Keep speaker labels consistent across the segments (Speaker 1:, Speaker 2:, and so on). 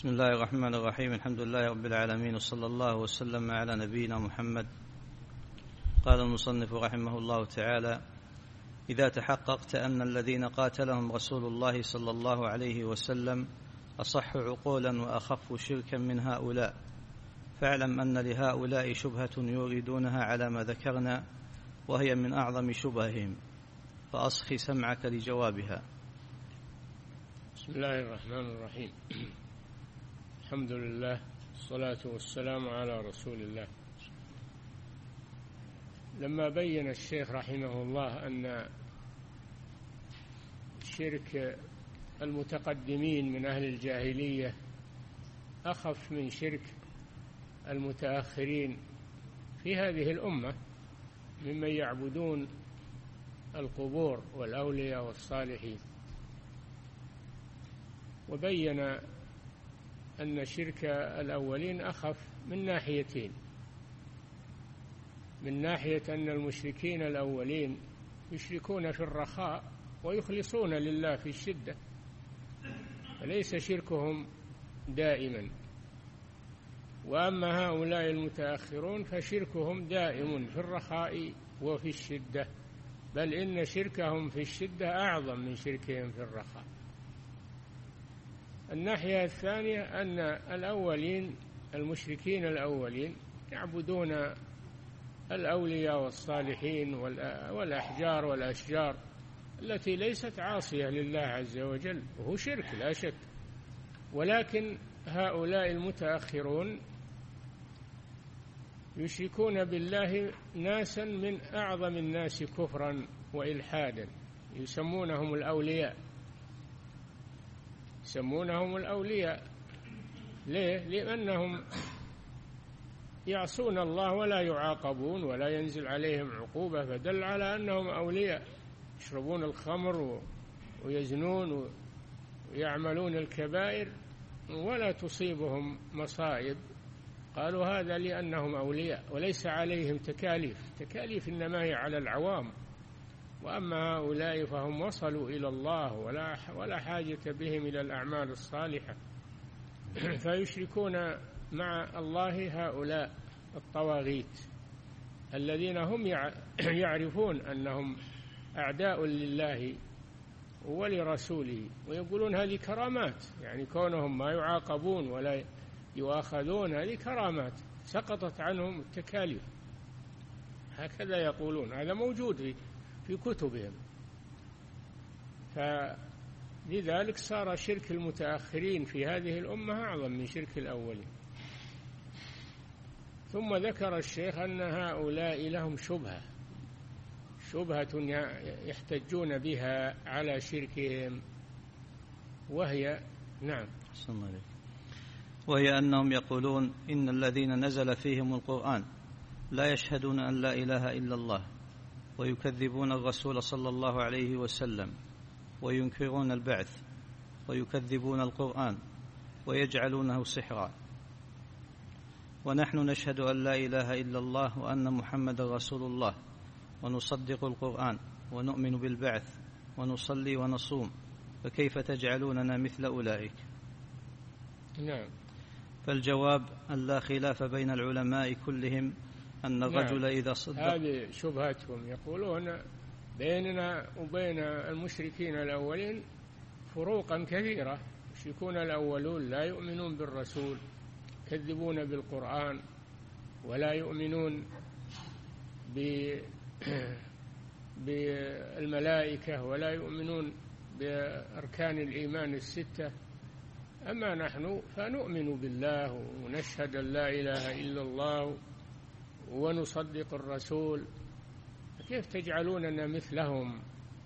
Speaker 1: بسم الله الرحمن الرحيم. الحمد لله رب العالمين، وصلى الله وسلم على نبينا محمد. قال المصنف رحمه الله تعالى: إذا تحققت أن الذين قاتلهم رسول الله صلى الله عليه وسلم أصح عقولا وأخف شركا من هؤلاء، فاعلم أن لهؤلاء شبهة يوردونها على ما ذكرنا، وهي من أعظم شبههم، فأصخ سمعك لجوابها.
Speaker 2: بسم الله الرحمن الرحيم. الحمد لله، والصلاة والسلام على رسول الله. لما بين الشيخ رحمه الله أن شرك المتقدمين من أهل الجاهلية أخف من شرك المتأخرين في هذه الأمة ممن يعبدون القبور والأولياء والصالحين، وبين أن شرك الأولين أخف من ناحيتين: من ناحية أن المشركين الأولين يشركون في الرخاء ويخلصون لله في الشدة، فليس شركهم دائما، وأما هؤلاء المتأخرون فشركهم دائم في الرخاء وفي الشدة، بل إن شركهم في الشدة أعظم من شركهم في الرخاء. الناحية الثانية أن الأولين المشركين الأولين يعبدون الأولياء والصالحين والأحجار والأشجار التي ليست عاصية لله عز وجل، وهو شرك لا شك، ولكن هؤلاء المتأخرون يشركون بالله ناسا من أعظم الناس كفرا وإلحادا، يسمونهم الأولياء. يسمونهم الأولياء ليه؟ لأنهم يعصون الله ولا يعاقبون ولا ينزل عليهم عقوبة، فدل على أنهم أولياء. يشربون الخمر ويزنون ويعملون الكبائر ولا تصيبهم مصائب، قالوا هذا لأنهم أولياء وليس عليهم تكاليف إنما هي على العوام. وأما هؤلاء فهم وصلوا إلى الله ولا حاجة بهم إلى الأعمال الصالحة، فيشركون مع الله هؤلاء الطواغيت الذين هم يعرفون أنهم أعداء لله ولرسوله، ويقولون هذه كرامات، يعني كونهم ما يعاقبون ولا يؤاخذون هذه كرامات، سقطت عنهم التكاليف، هكذا يقولون. هذا موجود في كتبهم. فلذلك صار شرك المتأخرين في هذه الأمة أعظم من شرك الأولين. ثم ذكر الشيخ أن هؤلاء لهم شبهة يحتجون بها على شركهم، وهي
Speaker 1: وهي أنهم يقولون إن الذين نزل فيهم القرآن لا يشهدون أن لا إله إلا الله، ويكذبون الرسول صلى الله عليه وسلم، وينكرون البعث، ويكذبون القرآن، ويجعلونه سحرا. ونحن نشهد أن لا إله إلا الله وأن محمد رسول الله، ونصدق القرآن، ونؤمن بالبعث، ونصلي ونصوم، فكيف تجعلوننا مثل أولئك؟
Speaker 2: نعم.
Speaker 1: فالجواب أن لا خلاف بين العلماء كلهم أن الرجل إذا صدق.
Speaker 2: هذه شبهتهم، يقولون بيننا وبين المشركين الأولين فروقا كثيرة. المشركون الأولون لا يؤمنون بالرسول، يكذبون بالقرآن، ولا يؤمنون بالملائكة، ولا يؤمنون بأركان الإيمان الستة. أما نحن فنؤمن بالله ونشهد أن لا إله إلا الله ونصدق الرسول، كيف تجعلوننا مثلهم؟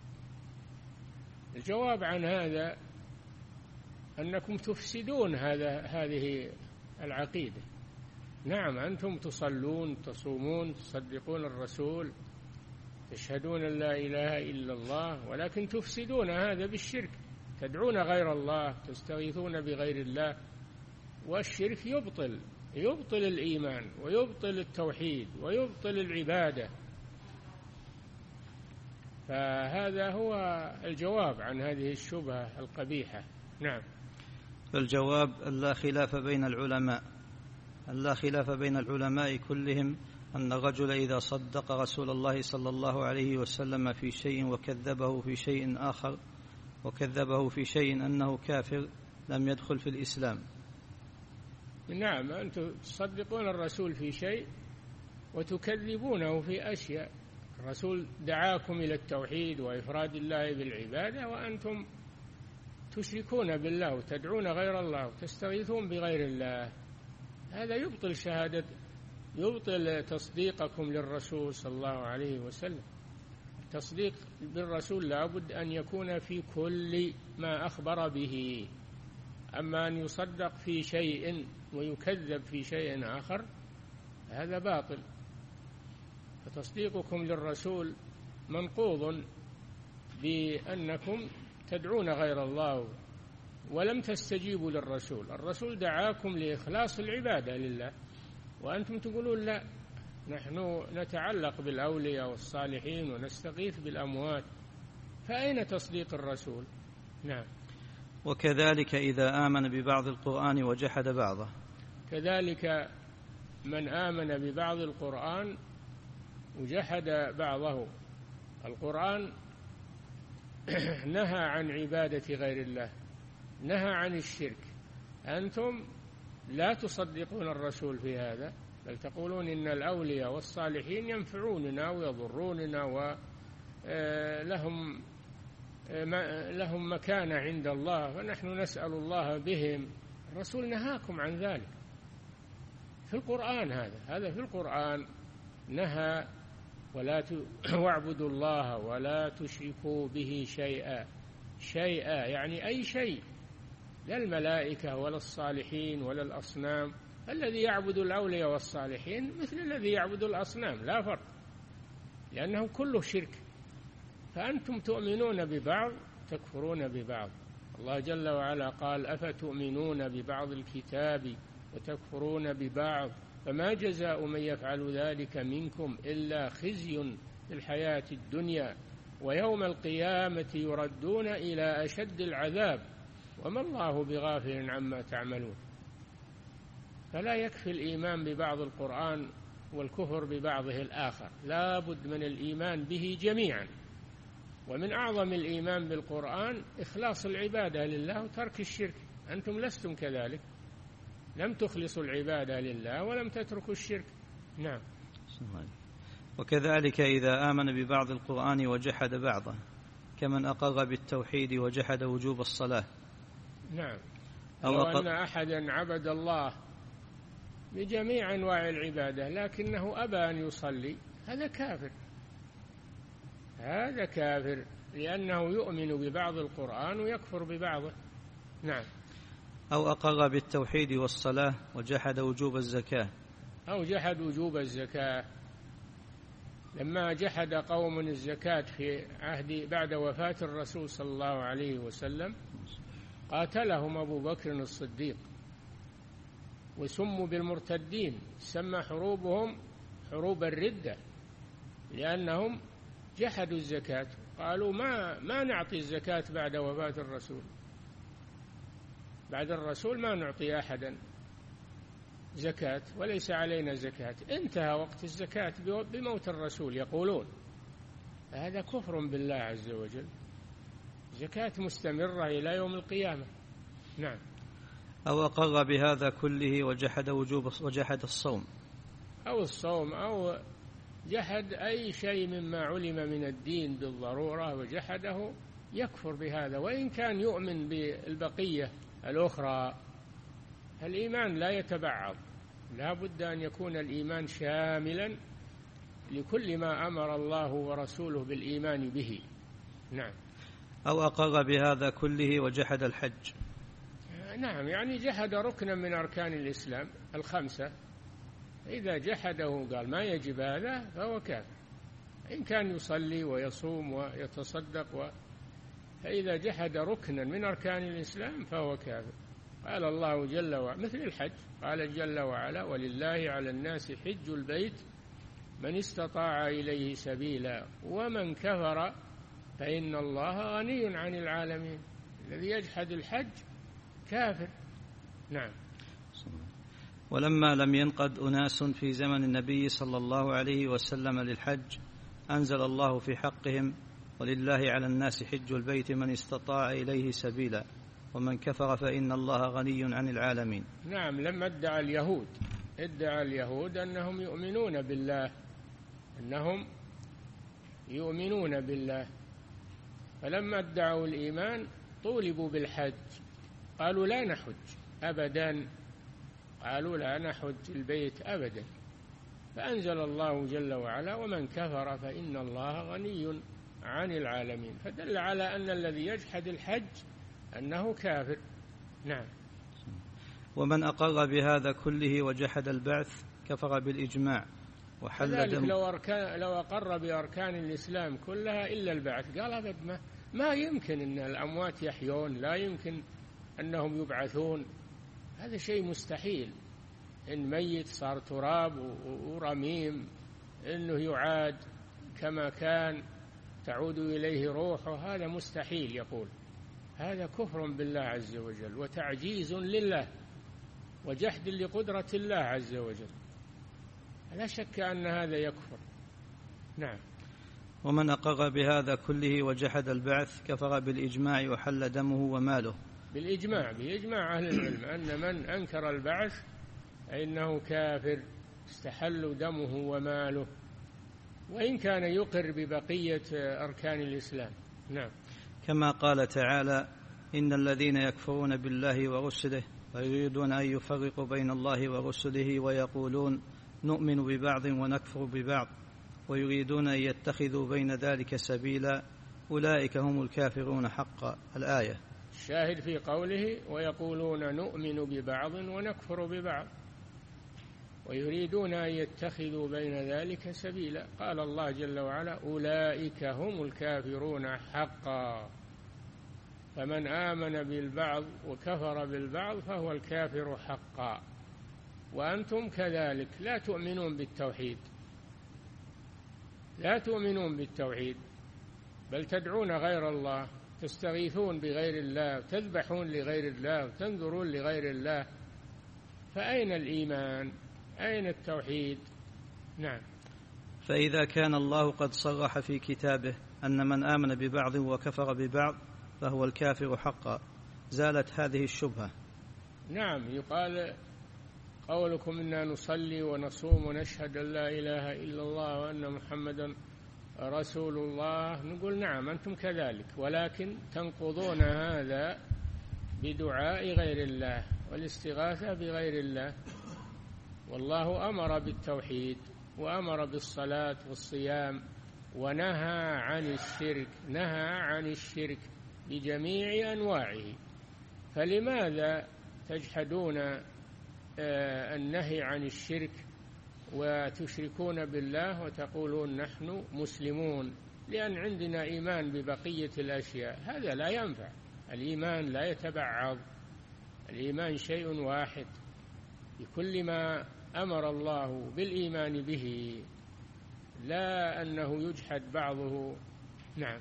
Speaker 2: الجواب عن هذا أنكم تفسدون هذه العقيدة. نعم، أنتم تصلون، تصومون، تصدقون الرسول، تشهدون أن لا إله إلا الله، ولكن تفسدون هذا بالشرك، تدعون غير الله، تستغيثون بغير الله، والشرك يبطل الإيمان ويبطل التوحيد ويبطل العبادة. فهذا هو الجواب عن هذه الشبهة القبيحة. نعم.
Speaker 1: فالجواب لا خلاف بين العلماء كلهم أن الرجل إذا صدق رسول الله صلى الله عليه وسلم في شيء وكذبه في شيء أنه كافر لم يدخل في الإسلام.
Speaker 2: نعم، أنتم تصدقون الرسول في شيء وتكذبونه في أشياء. الرسول دعاكم إلى التوحيد وإفراد الله بالعبادة، وأنتم تشركون بالله وتدعون غير الله وتستغيثون بغير الله. هذا يبطل تصديقكم للرسول صلى الله عليه وسلم. التصديق بالرسول لا بد أن يكون في كل ما أخبر به، أما أن يصدق في شيء ويكذب في شيء آخر هذا باطل. فتصديقكم للرسول منقوض بأنكم تدعون غير الله ولم تستجيبوا للرسول. الرسول دعاكم لإخلاص العبادة لله، وأنتم تقولون لا، نحن نتعلق بالأولياء والصالحين ونستغيث بالأموات. فأين تصديق الرسول؟ نعم.
Speaker 1: وكذلك إذا آمن ببعض القرآن وجحد بعضه،
Speaker 2: كذلك من آمن ببعض القرآن وجحد بعضه. القرآن نهى عن عبادة غير الله، نهى عن الشرك. أنتم لا تصدقون الرسول في هذا، بل تقولون إن الأولياء والصالحين ينفعوننا ويضروننا ولهم مكانة عند الله، ونحن نسأل الله بهم. الرسول نهاكم عن ذلك في القرآن. هذا في القرآن نهى واعبدوا الله ولا تشركوا به شيئا يعني أي شيء، لا الملائكة ولا الصالحين ولا الأصنام. الذي يعبد الأولياء والصالحين مثل الذي يعبد الأصنام، لا فرق، لأنه كله شرك. فأنتم تؤمنون ببعض تكفرون ببعض. الله جل وعلا قال: أفتؤمنون ببعض الكتاب وتكفرون ببعض، فما جزاء من يفعل ذلك منكم إلا خزي في الحياة الدنيا ويوم القيامة يردون إلى أشد العذاب وما الله بغافل عما تعملون. فلا يكفي الإيمان ببعض القرآن والكفر ببعضه الآخر، لا بد من الإيمان به جميعا. ومن أعظم الإيمان بالقرآن إخلاص العبادة لله وترك الشرك. أنتم لستم كذلك، لم تخلصوا العبادة لله ولم تتركوا الشرك. نعم.
Speaker 1: وكذلك إذا آمن ببعض القرآن وجحد بعضه، كمن أقر بالتوحيد وجحد وجوب الصلاة.
Speaker 2: نعم. لو أن أحدا عبد الله بجميع أنواع العبادة لكنه أبى أن يصلي، هذا كافر لأنه يؤمن ببعض القرآن ويكفر ببعضه. نعم.
Speaker 1: أو أقر بالتوحيد والصلاة وجحد وجوب الزكاة،
Speaker 2: أو جحد وجوب الزكاة. لما جحد قوم الزكاة في عهد بعد وفاة الرسول صلى الله عليه وسلم قاتلهم أبو بكر الصديق وسموا بالمرتدين، سمى حروبهم حروب الردة، لأنهم جحدوا الزكاة. قالوا ما نعطي الزكاة بعد وفاة الرسول، بعد الرسول ما نعطي أحدا زكاة وليس علينا زكاة، انتهى وقت الزكاة بموت الرسول يقولون. هذا كفر بالله عز وجل. زكاة مستمرة إلى يوم القيامة. نعم.
Speaker 1: أو أقر بهذا كله وجحد الصوم،
Speaker 2: أو الصوم، أو جحد أي شيء مما علم من الدين بالضرورة وجحده، يكفر بهذا وإن كان يؤمن بالبقية الأخرى. الإيمان لا يتبعض، لا بد أن يكون الإيمان شاملا لكل ما أمر الله ورسوله بالإيمان به. نعم.
Speaker 1: أو أقر بهذا كله وجحد الحج.
Speaker 2: نعم، يعني جحد ركنا من أركان الإسلام الخمسة. إذا جحده قال ما يجب هذا فهو كافر، إن كان يصلي ويصوم ويتصدق فإذا جحد ركنا من أركان الإسلام فهو كافر. قال الله جل وعلا مثل الحج، قال جل وعلا: ولله على الناس حج البيت من استطاع إليه سبيلا ومن كفر فإن الله غني عن العالمين. الذي يجحد الحج كافر. نعم.
Speaker 1: ولما لم ينقد أناس في زمن النبي صلى الله عليه وسلم للحج أنزل الله في حقهم: ولله على الناس حج البيت من استطاع إليه سبيلا ومن كفر فإن الله غني عن العالمين.
Speaker 2: نعم. لما ادعى اليهود أنهم يؤمنون بالله، فلما ادعوا الإيمان طولبوا بالحج، قالوا لا نحج أبدا، البيت أبدا. فأنزل الله جل وعلا: ومن كفر فإن الله غني عن العالمين، فدل على أن الذي يجحد الحج أنه كافر. نعم.
Speaker 1: ومن أقر بهذا كله وجحد البعث كفر بالإجماع وحل دم.
Speaker 2: لو أقر بأركان الإسلام كلها إلا البعث قال أبد ما يمكن أن الأموات يحيون، لا يمكن أنهم يبعثون، هذا شيء مستحيل. إن ميت صار تراب ورميم، إنه يعاد كما كان تعود إليه روحه، هذا مستحيل. يقول هذا كفر بالله عز وجل وتعجيز لله وجحد لقدرة الله عز وجل، لا شك أن هذا يكفر. نعم.
Speaker 1: ومن أقر بهذا كله وجحد البعث كفر بالإجماع وحل دمه وماله.
Speaker 2: بإجماع أهل العلم أن من أنكر البعث فإنه كافر، استحل دمه وماله، وإن كان يقر ببقية أركان الإسلام. نعم.
Speaker 1: كما قال تعالى: إن الذين يكفرون بالله ورسله ويريدون أن يفرقوا بين الله ورسله ويقولون نؤمن ببعض ونكفر ببعض ويريدون أن يتخذوا بين ذلك سبيلا أولئك هم الكافرون حقا. الآية.
Speaker 2: الشاهد في قوله: ويقولون نؤمن ببعض ونكفر ببعض ويريدون أن يتخذوا بين ذلك سبيلا. قال الله جل وعلا: أولئك هم الكافرون حقا. فمن آمن بالبعض وكفر بالبعض فهو الكافر حقا. وأنتم كذلك لا تؤمنون بالتوحيد، بل تدعون غير الله، تستغيثون بغير الله، تذبحون لغير الله، تنذرون لغير الله، فأين الإيمان؟ أين التوحيد؟ نعم.
Speaker 1: فإذا كان الله قد صرح في كتابه أن من آمن ببعض وكفر ببعض فهو الكافر حقا زالت هذه الشبهة.
Speaker 2: نعم. يقال قولكم إنا نصلي ونصوم ونشهد أن لا إله إلا الله وأن محمدا رسول الله، نقول نعم أنتم كذلك، ولكن تنقضون هذا بدعاء غير الله والاستغاثة بغير الله. والله أمر بالتوحيد وأمر بالصلاة والصيام ونهى عن الشرك بجميع أنواعه، فلماذا تجحدون النهي عن الشرك وتشركون بالله وتقولون نحن مسلمون لأن عندنا إيمان ببقية الأشياء؟ هذا لا ينفع. الإيمان لا يتبعض، الإيمان شيء واحد بكل ما أمر الله بالإيمان به، لا أنه يجحد بعضه. نعم.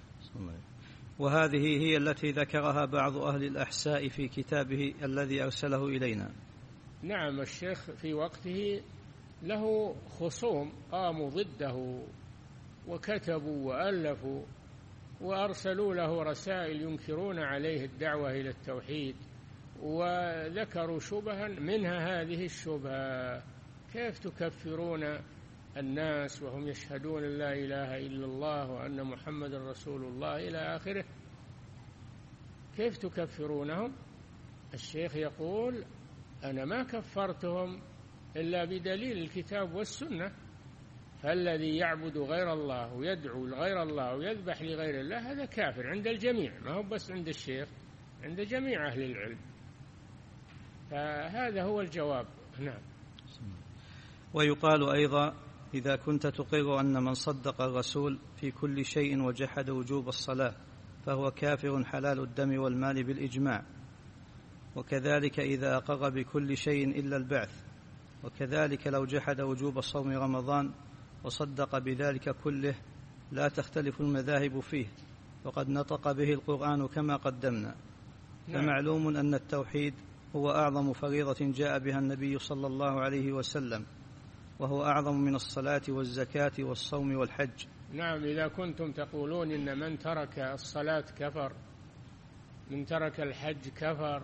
Speaker 1: وهذه هي التي ذكرها بعض أهل الأحساء في كتابه الذي أرسله إلينا.
Speaker 2: نعم. الشيخ في وقته له خصوم قاموا ضده وكتبوا وألفوا وأرسلوا له رسائل ينكرون عليه الدعوة إلى التوحيد، وذكروا شبها منها هذه الشبهة: كيف تكفرون الناس وهم يشهدون أن لا إله إلا الله وأن محمد رسول الله إلى آخره، كيف تكفرونهم؟ الشيخ يقول: أنا ما كفرتهم إلا بدليل الكتاب والسنة، فالذي يعبد غير الله ويدعو لغير الله ويذبح لغير الله هذا كافر عند الجميع، ما هو بس عند الشيخ، عند جميع أهل العلم. فهذا هو الجواب. نعم.
Speaker 1: ويقال أيضا: إذا كنت تقر أن من صدق الرسول في كل شيء وجحد وجوب الصلاة فهو كافر حلال الدم والمال بالإجماع، وكذلك إذا أقر بكل شيء إلا البعث، وكذلك لو جحد وجوب صوم رمضان وصدق بذلك كله لا تختلف المذاهب فيه، وقد نطق به القرآن كما قدمنا. فمعلوم أن التوحيد هو أعظم فريضة جاء بها النبي صلى الله عليه وسلم، وهو أعظم من الصلاة والزكاة والصوم والحج.
Speaker 2: نعم، إذا كنتم تقولون إن من ترك الصلاة كفر، من ترك الحج كفر،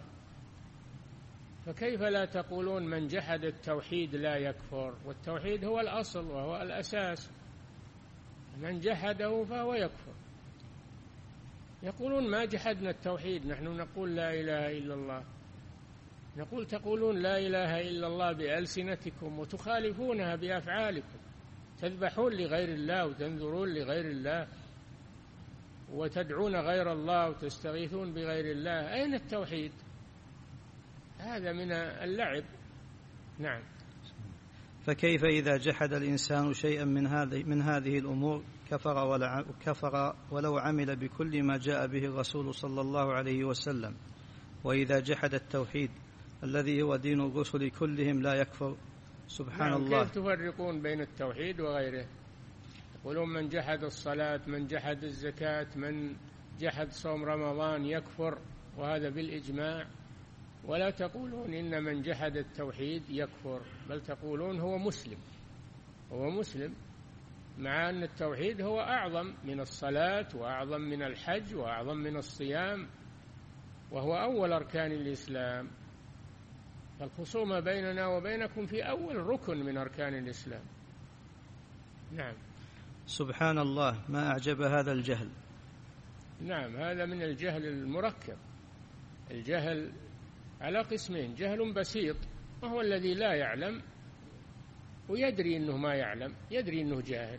Speaker 2: فكيف لا تقولون من جحد التوحيد لا يكفر؟ والتوحيد هو الأصل وهو الأساس، من جحده فهو يكفر. يقولون ما جحدنا التوحيد، نحن نقول لا إله إلا الله. نقول تقولون لا إله إلا الله بألسنتكم وتخالفونها بأفعالكم، تذبحون لغير الله وتنذرون لغير الله وتدعون غير الله وتستغيثون بغير الله. أين التوحيد؟ هذا من اللعب. نعم.
Speaker 1: فكيف إذا جحد الإنسان شيئا من هذه الأمور كفر ولو عمل بكل ما جاء به الرسول صلى الله عليه وسلم؟ وإذا جحد التوحيد الذي هو دين الرسل كلهم لا يكفر؟ سبحان الله.
Speaker 2: كيف تفرقون بين التوحيد وغيره؟ يقولون من جحد الصلاة، من جحد الزكاة، من جحد صوم رمضان يكفر، وهذا بالإجماع. ولا تقولون إن من جحد التوحيد يكفر، بل تقولون هو مسلم، هو مسلم، مع أن التوحيد هو أعظم من الصلاة وأعظم من الحج وأعظم من الصيام، وهو أول أركان الإسلام. فالخصومة بيننا وبينكم في أول ركن من أركان الإسلام. نعم.
Speaker 1: سبحان الله، ما أعجب هذا الجهل.
Speaker 2: نعم، هذا من الجهل المركب. الجهل على قسمين: جهل بسيط وهو الذي لا يعلم ويدري أنه ما يعلم، يدري أنه جاهل.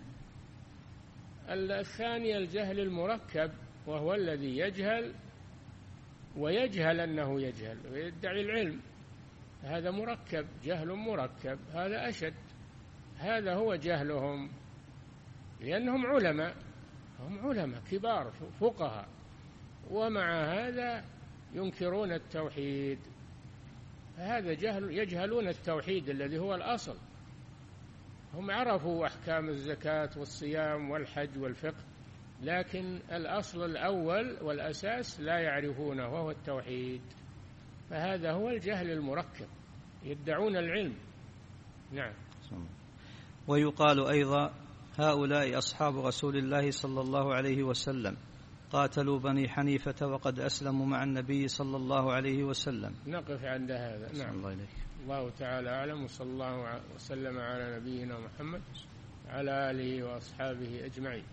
Speaker 2: الثاني الجهل المركب، وهو الذي يجهل ويجهل أنه يجهل ويدعي العلم. هذا مركب، جهل مركب، هذا أشد. هذا هو جهلهم، لأنهم علماء، هم علماء كبار فقهاء، ومع هذا ينكرون التوحيد. هذا جهل، يجهلون التوحيد الذي هو الأصل. هم عرفوا أحكام الزكاة والصيام والحج والفقه، لكن الأصل الأول والأساس لا يعرفونه، وهو التوحيد. فهذا هو الجهل المركب، يدعون العلم. نعم.
Speaker 1: ويقال أيضا هؤلاء أصحاب رسول الله صلى الله عليه وسلم قاتلوا بني حنيفة وقد أسلموا مع النبي صلى الله عليه وسلم.
Speaker 2: نقف عند هذا. نعم. الله تعالى أعلم، وصلى الله وسلم على نبينا محمد على آله وأصحابه أجمعين.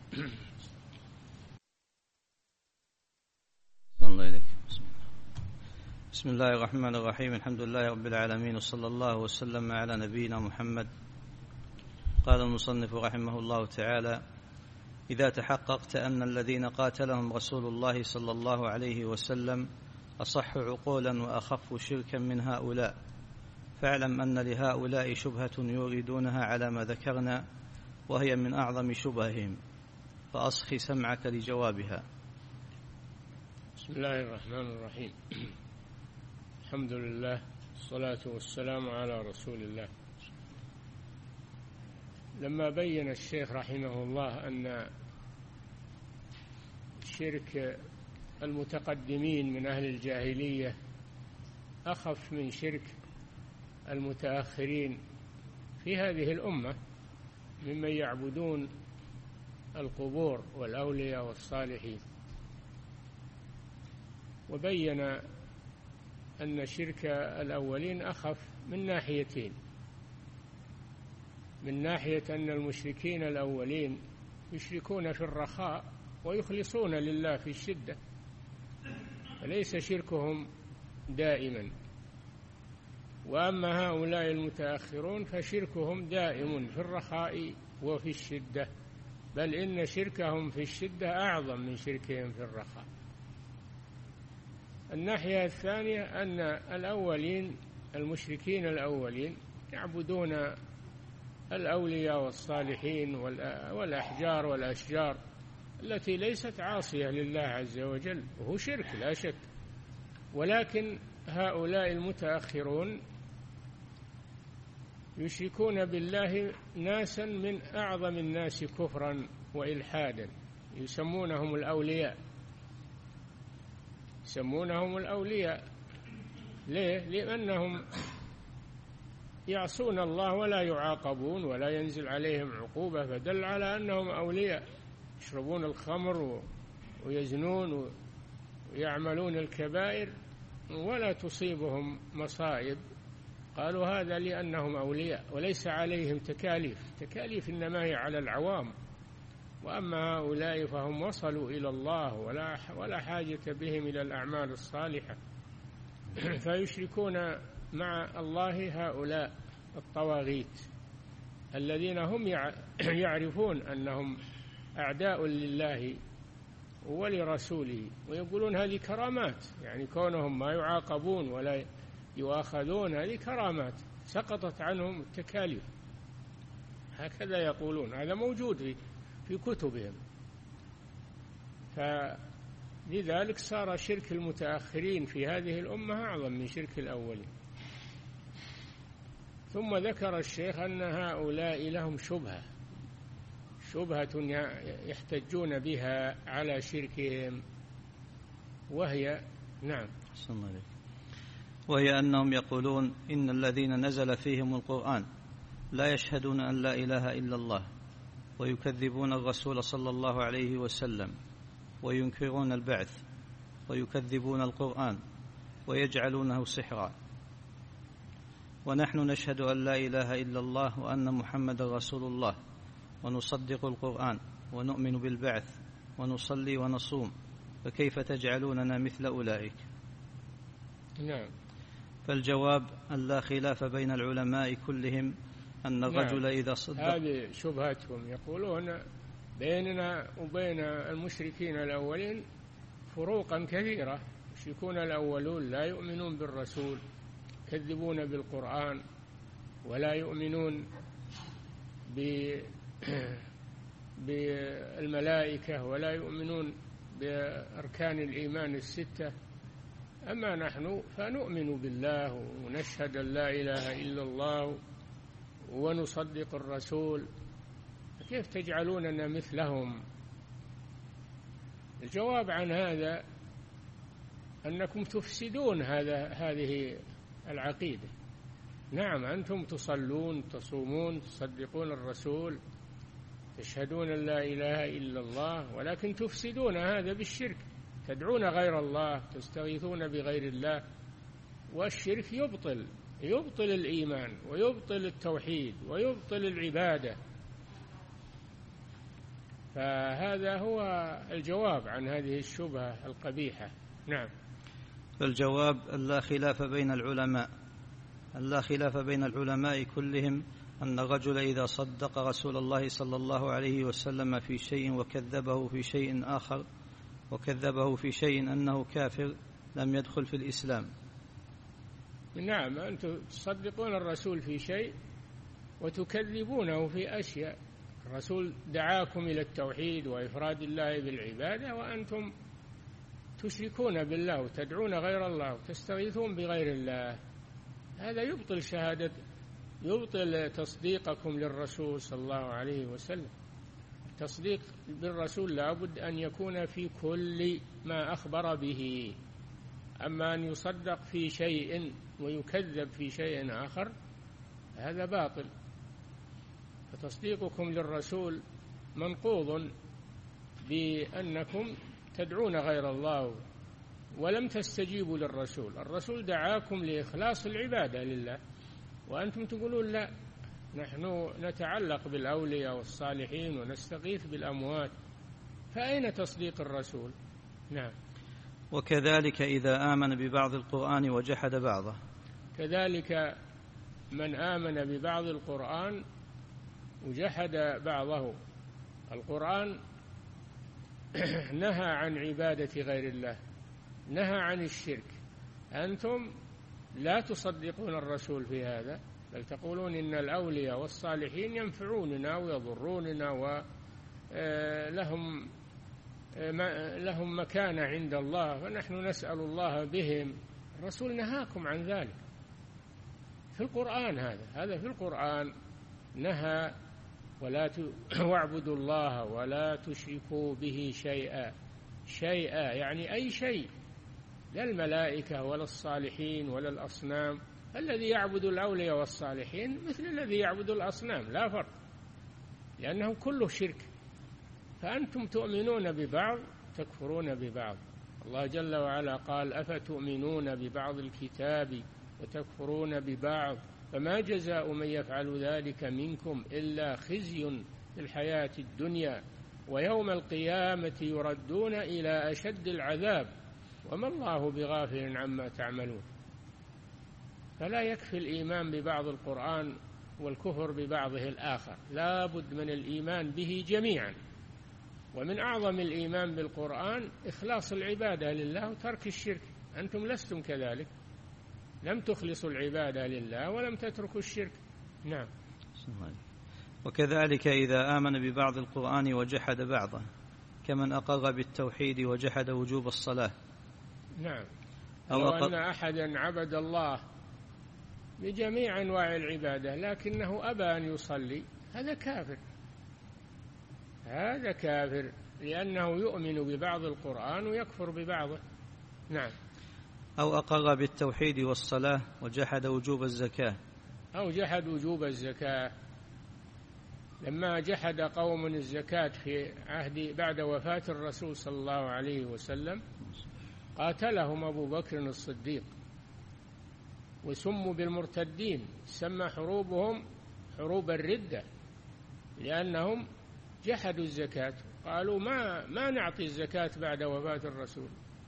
Speaker 1: بسم الله الرحمن الرحيم. الحمد لله رب العالمين، وصلى الله وسلم على نبينا محمد. قال المصنف رحمه الله تعالى: إذا تحققت أن الذين قاتلهم رسول الله صلى الله عليه وسلم أصح عقولا وأخف شركا من هؤلاء، فاعلم أن لهؤلاء شبهة يوردونها على ما ذكرنا، وهي من أعظم شبههم، فأصخ سمعك لجوابها.
Speaker 2: بسم الله الرحمن الرحيم. الحمد لله، الصلاة والسلام على رسول الله. لما بين الشيخ رحمه الله أن شرك المتقدمين من أهل الجاهلية أخف من شرك المتأخرين في هذه الأمة ممن يعبدون القبور والأولياء والصالحين، وبين أن شرك الأولين أخف من ناحيتين: من ناحية أن المشركين الأولين يشركون في الرخاء ويخلصون لله في الشدة، فليس شركهم دائما. وأما هؤلاء المتأخرون فشركهم دائم في الرخاء وفي الشدة، بل إن شركهم في الشدة أعظم من شركهم في الرخاء. الناحية الثانية أن الأولين، المشركين الأولين، يعبدون الأولياء والصالحين والأحجار والأشجار التي ليست عاصية لله عز وجل، وهو شرك لا شك. ولكن هؤلاء المتأخرون يشركون بالله ناسا من أعظم الناس كفرا وإلحادا، يسمونهم الأولياء، يسمونهم الأولياء. ليه؟ لأنهم يعصون الله ولا يعاقبون ولا ينزل عليهم عقوبة، فدل على أنهم أولياء، يشربون الخمر ويزنون ويعملون الكبائر ولا تصيبهم مصائب. قالوا هذا لأنهم أولياء وليس عليهم تكاليف إنما هي على العوام، وأما هؤلاء فهم وصلوا إلى الله ولا حاجة بهم إلى الأعمال الصالحة، فيشركون مع الله هؤلاء الطواغيت الذين هم يعرفون أنهم أعداء لله ولرسوله، ويقولون هذه كرامات، يعني كونهم ما يعاقبون ولا يؤاخذون هذه كرامات سقطت عنهم التكاليف، هكذا يقولون. هذا موجود في كتبهم. فلذلك صار شرك المتأخرين في هذه الأمة أعظم من شرك الأولين. ثم ذكر الشيخ أن هؤلاء لهم شبهة يحتجون بها على شركهم، وهي نعم
Speaker 1: وهي أنهم يقولون إن الذين نزل فيهم القرآن لا يشهدون أن لا إله إلا الله، ويكذبون الرسول صلى الله عليه وسلم، وينكرون البعث، ويكذبون القرآن، ويجعلونه سحرا. ونحن نشهد أن لا إله إلا الله وأن محمد رسول الله، ونصدق القرآن، ونؤمن بالبعث، ونصلي ونصوم، فكيف تجعلوننا مثل أولئك؟
Speaker 2: نعم.
Speaker 1: فالجواب أن لا خلاف بين العلماء كلهم أن الرجل إذا صدق.
Speaker 2: هذه شبهتهم، يقولون بيننا وبين المشركين الأولين فروقا كثيرة. المشركون الأولون لا يؤمنون بالرسول، يكذبون بالقرآن، ولا يؤمنون بالملائكة، ولا يؤمنون بأركان الإيمان الستة. أما نحن فنؤمن بالله ونشهد أن لا إله إلا الله ونصدق الرسول، كيف تجعلوننا مثلهم؟ الجواب عن هذا أنكم تفسدون هذه العقيدة. نعم، أنتم تصلون، تصومون، تصدقون الرسول، تشهدون أن لا إله إلا الله، ولكن تفسدون هذا بالشرك، تدعون غير الله، تستغيثون بغير الله، والشرك يبطل الإيمان ويبطل التوحيد ويبطل العبادة. فهذا هو الجواب عن هذه الشبهة القبيحة. نعم.
Speaker 1: فالجواب أن لا خلاف بين العلماء كلهم أن الرجل إذا صدق رسول الله صلى الله عليه وسلم في شيء وكذبه في شيء آخر، وكذبه في شيء أنه كافر، لم يدخل في الإسلام.
Speaker 2: نعم، أنتم تصدقون الرسول في شيء وتكذبونه في أشياء. الرسول دعاكم إلى التوحيد وإفراد الله بالعبادة، وأنتم تشركون بالله وتدعون غير الله وتستغيثون بغير الله. هذا يبطل تصديقكم للرسول صلى الله عليه وسلم. التصديق بالرسول لا بد أن يكون في كل ما أخبر به، أما أن يصدق في شيء ويكذب في شيء آخر هذا باطل. فتصديقكم للرسول منقوض بأنكم تدعون غير الله ولم تستجيبوا للرسول. الرسول دعاكم لإخلاص العبادة لله، وأنتم تقولون لا، نحن نتعلق بالأولياء والصالحين ونستغيث بالأموات. فأين تصديق الرسول؟ نعم.
Speaker 1: وكذلك إذا آمن ببعض القرآن وجحد بعضه.
Speaker 2: كذلك من آمن ببعض القرآن وجحد بعضه. القرآن نهى عن عبادة غير الله، نهى عن الشرك. أنتم لا تصدقون الرسول في هذا، بل تقولون إن الأولياء والصالحين ينفعوننا ويضروننا ولهم مكانة عند الله، فنحن نسأل الله بهم. الرسول نهاكم عن ذلك في القرآن. هذا في القرآن نهى واعبدوا الله ولا تشركوا به شيئا يعني أي شيء لا الملائكة ولا الصالحين ولا الأصنام. الذي يعبد الأولياء والصالحين مثل الذي يعبد الأصنام، لا فرق، لأنه كله شرك. فأنتم تؤمنون ببعض تكفرون ببعض. الله جل وعلا قال: أفتؤمنون ببعض الكتاب وتكفرون ببعض فما جزاء من يفعل ذلك منكم إلا خزي في الحياة الدنيا ويوم القيامة يردون إلى أشد العذاب وما الله بغافل عما تعملون. فلا يكفي الإيمان ببعض القرآن والكفر ببعضه الآخر، لا بد من الإيمان به جميعا. ومن أعظم الإيمان بالقرآن إخلاص العبادة لله وترك الشرك. أنتم لستم كذلك، لم تخلصوا العبادة لله ولم تتركوا الشرك. نعم.
Speaker 1: وكذلك إذا آمن ببعض القرآن وجحد بعضه، كمن أقر بالتوحيد وجحد وجوب الصلاة.
Speaker 2: نعم. لو أن أحدا عبد الله بجميع أنواع العبادة لكنه أبى أن يصلي، هذا كافر، هذا كافر، لأنه يؤمن ببعض القرآن ويكفر ببعضه. نعم.
Speaker 1: أو أقر بالتوحيد والصلاة وجحد وجوب الزكاة،
Speaker 2: أو جحد وجوب الزكاة. لما جحد قوم الزكاة في عهد بعد وفاة الرسول صلى الله عليه وسلم قاتلهم أبو بكر الصديق وسموا بالمرتدين، سمى حروبهم حروب الردة، لأنهم جحدوا الزكاة، قالوا ما نعطي الزكاة بعد وفاة الرسول،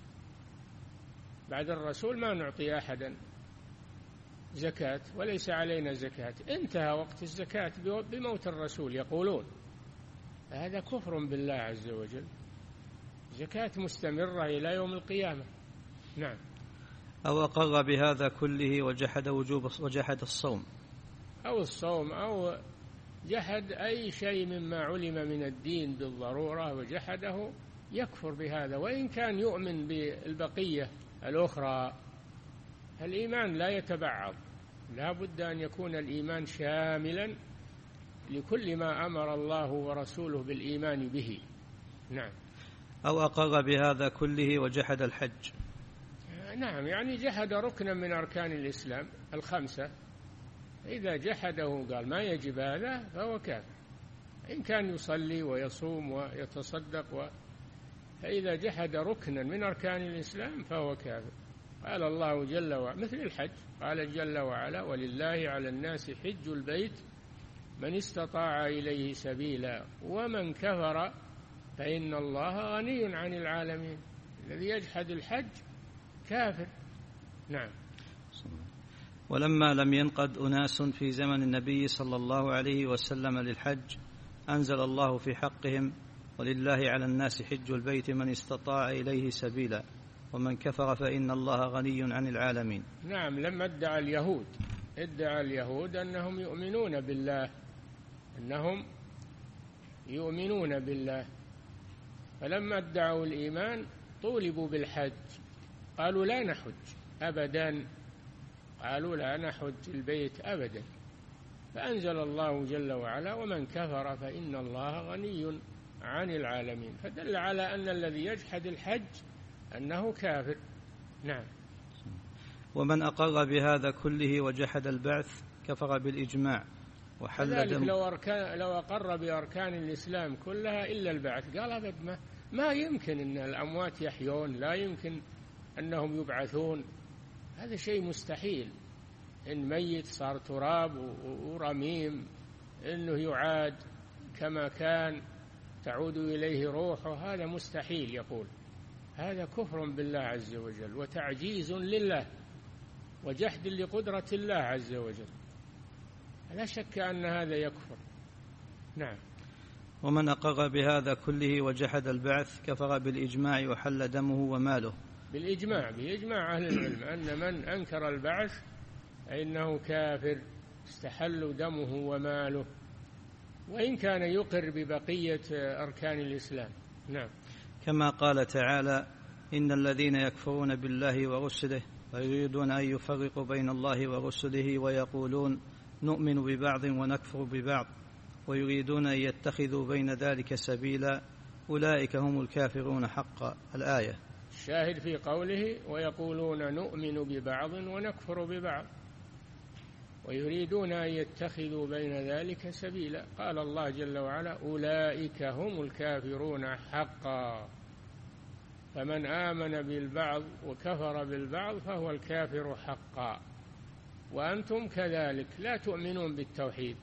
Speaker 2: بعد الرسول ما نعطي أحدا زكاة وليس علينا زكاة، انتهى وقت الزكاة بموت الرسول يقولون. هذا كفر بالله عز وجل، زكاة مستمرة إلى يوم القيامة. نعم.
Speaker 1: أو أقر بهذا كله وجحد الصوم،
Speaker 2: أو الصوم، أو جحد أي شيء مما علم من الدين بالضرورة وجحده، يكفر بهذا وإن كان يؤمن بالبقية الأخرى. الإيمان لا يتبعض، لا بد أن يكون الإيمان شاملا لكل ما أمر الله ورسوله بالإيمان به. نعم.
Speaker 1: أو أقر بهذا كله وجحد الحج.
Speaker 2: نعم، يعني جحد ركنا من أركان الإسلام الخمسة، إذا جحده قال ما يجب هذا فهو كافر، إن كان يصلي ويصوم ويتصدق فإذا جحد ركنا من أركان الإسلام فهو كافر. قال الله جل وعلا مثل الحج، قال جل وعلا: ولله على الناس حج البيت من استطاع إليه سبيلا ومن كفر فإن الله غني عن العالمين. الذي يجحد الحج كافر. نعم.
Speaker 1: ولما لم ينقد أناس في زمن النبي صلى الله عليه وسلم للحج أنزل الله في حقهم: ولله على الناس حج البيت من استطاع إليه سبيلا ومن كفر فإن الله غني عن العالمين.
Speaker 2: نعم. لما ادعى اليهود أنهم يؤمنون بالله، أنهم يؤمنون بالله، فلما ادعوا الإيمان طولبوا بالحج، قالوا لا نحج أبدا، قالوا لا نحج البيت أبدا، فأنزل الله جل وعلا: ومن كفر فإن الله غني عن العالمين، فدل على أن الذي يجحد الحج أنه كافر. نعم.
Speaker 1: ومن أقر بهذا كله وجحد البعث كفر بالإجماع وحل دم.
Speaker 2: لو أقر بأركان الإسلام كلها إلا البعث، قال أبد ما يمكن أن الأموات يحيون، لا يمكن أنهم يبعثون، هذا شيء مستحيل. إن ميت صار تراب ورميم، إنه يعاد كما كان تعود إليه روحه، هذا مستحيل. يقول هذا كفر بالله عز وجل وتعجيز لله وجحد لقدرة الله عز وجل، لا شك أن هذا يكفر. نعم.
Speaker 1: ومن أقر بهذا كله وجحد البعث كفر بالإجماع وحل دمه وماله.
Speaker 2: بإجماع أهل العلم أن من أنكر البعث فإنه كافر، استحل دمه وماله، وإن كان يقر ببقية أركان الإسلام. نعم.
Speaker 1: كما قال تعالى: إن الذين يكفرون بالله ورسله ويريدون أن يفرقوا بين الله ورسله ويقولون نؤمن ببعض ونكفر ببعض ويريدون أن يتخذوا بين ذلك سبيلا أولئك هم الكافرون حقا. الآية.
Speaker 2: الشاهد في قوله ويقولون نؤمن ببعض ونكفر ببعض ويريدون أن يتخذوا بين ذلك سبيلا. قال الله جل وعلا أولئك هم الكافرون حقا، فمن آمن بالبعض وكفر بالبعض فهو الكافر حقا. وأنتم كذلك لا تؤمنون بالتوحيد،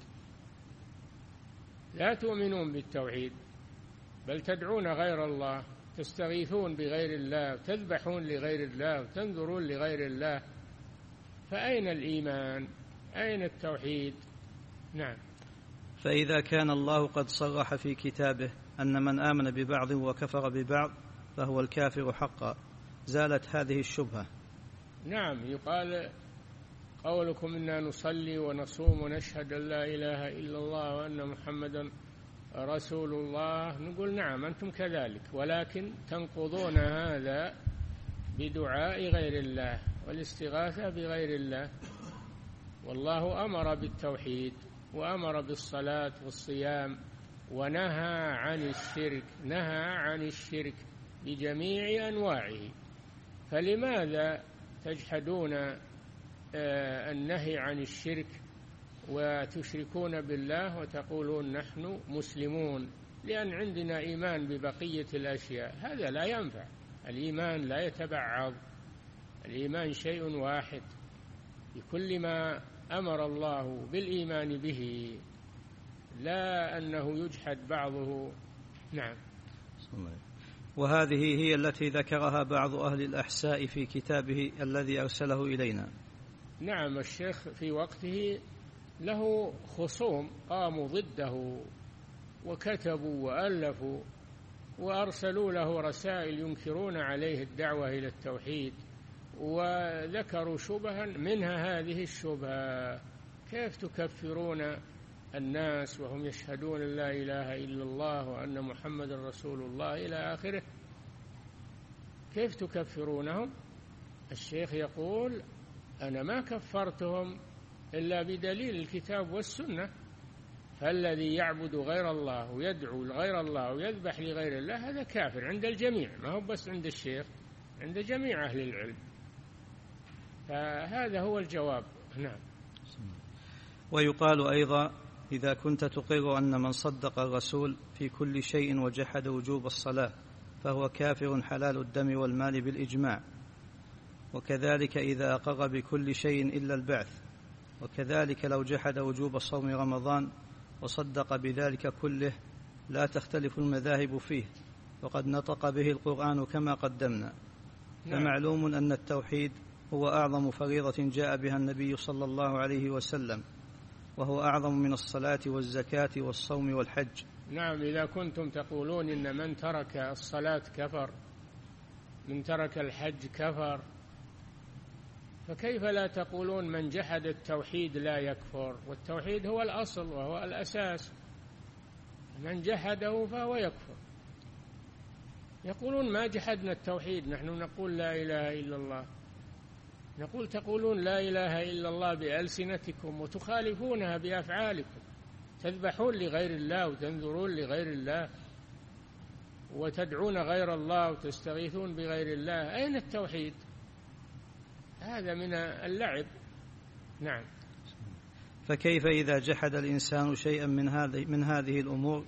Speaker 2: لا تؤمنون بالتوحيد، بل تدعون غير الله، تستغيثون بغير الله، تذبحون لغير الله، تنذرون لغير الله، فأين الإيمان؟ أين التوحيد؟ نعم.
Speaker 1: فإذا كان الله قد صرح في كتابه أن من آمن ببعض وكفر ببعض فهو الكافر حقا، زالت هذه الشبهة.
Speaker 2: نعم، يقال قولكم إنا نصلي ونصوم ونشهد أن لا إله إلا الله وأن محمدا رسول الله، نقول نعم أنتم كذلك، ولكن تنقضون هذا بدعاء غير الله والاستغاثة بغير الله. والله أمر بالتوحيد وأمر بالصلاة والصيام ونهى عن الشرك، نهى عن الشرك بجميع أنواعه، فلماذا تجحدون النهي عن الشرك وتشركون بالله وتقولون نحن مسلمون لأن عندنا إيمان ببقية الأشياء؟ هذا لا ينفع. الإيمان لا يتبعض، الإيمان شيء واحد بكل ما أمر الله بالإيمان به، لا أنه يجحد بعضه. نعم.
Speaker 1: وهذه هي التي ذكرها بعض أهل الأحساء في كتابه الذي أرسله إلينا.
Speaker 2: نعم، الشيخ في وقته له خصوم قاموا ضده وكتبوا وألفوا وأرسلوا له رسائل ينكرون عليه الدعوة إلى التوحيد، وذكروا شبها منها هذه الشبهة: كيف تكفرون الناس وهم يشهدون أن لا إله إلا الله وأن محمد رسول الله إلى آخره؟ كيف تكفرونهم؟ الشيخ يقول أنا ما كفرتهم إلا بدليل الكتاب والسنة، فالذي يعبد غير الله ويدعو لغير الله ويذبح لغير الله هذا كافر عند الجميع، ما هو بس عند الشيخ، عند جميع أهل العلم. فهذا هو الجواب. نعم.
Speaker 1: ويقال أيضا إذا كنت تقر أن من صدق الرسول في كل شيء وجحد وجوب الصلاة فهو كافر حلال الدم والمال بالإجماع، وكذلك إذا أقر بكل شيء إلا البعث، وكذلك لو جحد وجوب صوم رمضان وصدق بذلك كله لا تختلف المذاهب فيه، وقد نطق به القرآن كما قدمنا. فمعلوم أن التوحيد هو أعظم فريضة جاء بها النبي صلى الله عليه وسلم، وهو أعظم من الصلاة والزكاة والصوم والحج.
Speaker 2: نعم، إذا كنتم تقولون إن من ترك الصلاة كفر، من ترك الحج كفر، فكيف لا تقولون من جحد التوحيد لا يكفر؟ والتوحيد هو الأصل وهو الأساس، من جحده فهو يكفر. يقولون ما جحدنا التوحيد، نحن نقول لا إله إلا الله. نقول تقولون لا إله إلا الله بألسنتكم وتخالفونها بأفعالكم، تذبحون لغير الله وتنذرون لغير الله وتدعون غير الله وتستغيثون بغير الله، أين التوحيد؟ هذا من اللعب. نعم.
Speaker 1: فكيف إذا جحد الإنسان شيئا من هذه الأمور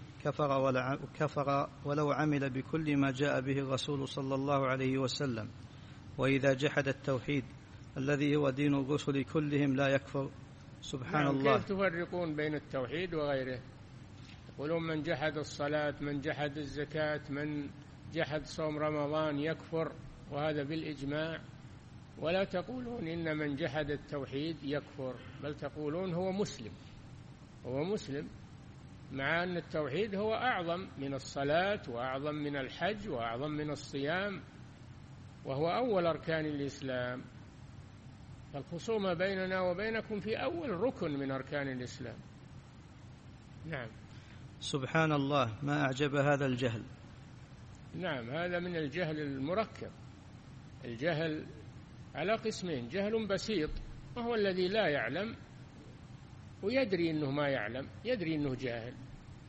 Speaker 1: كفر ولو عمل بكل ما جاء به الرسول صلى الله عليه وسلم؟ وإذا جحد التوحيد الذي هو دين الرسل كلهم لا يكفر؟ سبحان الله.
Speaker 2: كيف تفرقون بين التوحيد وغيره؟ يقولون من جحد الصلاة، من جحد الزكاة، من جحد صوم رمضان يكفر، وهذا بالإجماع، ولا تقولون إن من جحد التوحيد يكفر، بل تقولون هو مسلم، هو مسلم، مع أن التوحيد هو أعظم من الصلاة وأعظم من الحج وأعظم من الصيام، وهو أول أركان الإسلام. فالخصومة بيننا وبينكم في أول ركن من أركان الإسلام. نعم.
Speaker 1: سبحان الله، ما أعجب هذا الجهل.
Speaker 2: نعم، هذا من الجهل المركب. الجهل على قسمين: جهل بسيط وهو الذي لا يعلم ويدري أنه ما يعلم، يدري أنه جاهل.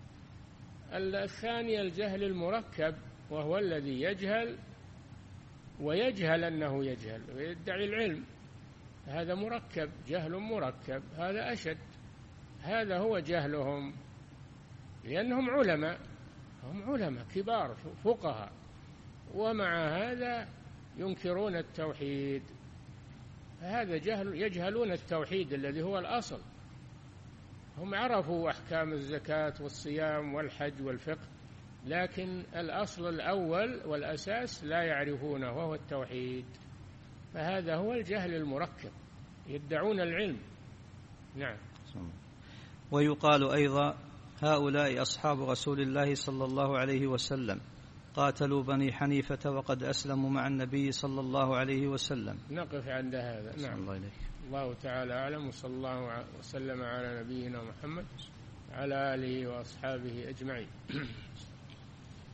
Speaker 2: الثاني الجهل المركب، وهو الذي يجهل ويجهل أنه يجهل ويدعي العلم، هذا مركب، جهل مركب، هذا أشد. هذا هو جهلهم، لأنهم علماء، هم علماء كبار فقهاء، ومع هذا ينكرون التوحيد. هذا جهل، يجهلون التوحيد الذي هو الأصل. هم عرفوا أحكام الزكاة والصيام والحج والفقه، لكن الأصل الأول والأساس لا يعرفونه، وهو التوحيد. فهذا هو الجهل المركب، يدعون العلم. نعم.
Speaker 1: ويقال أيضا: هؤلاء أصحاب رسول الله صلى الله عليه وسلم قاتلوا بني حنيفة وقد أسلموا مع النبي صلى الله عليه وسلم.
Speaker 2: نقف عند هذا. نعم.
Speaker 1: الله إليك.
Speaker 2: الله تعالى أعلم، وصلى الله وسلم على نبينا محمد وعلى آله وأصحابه أجمعين.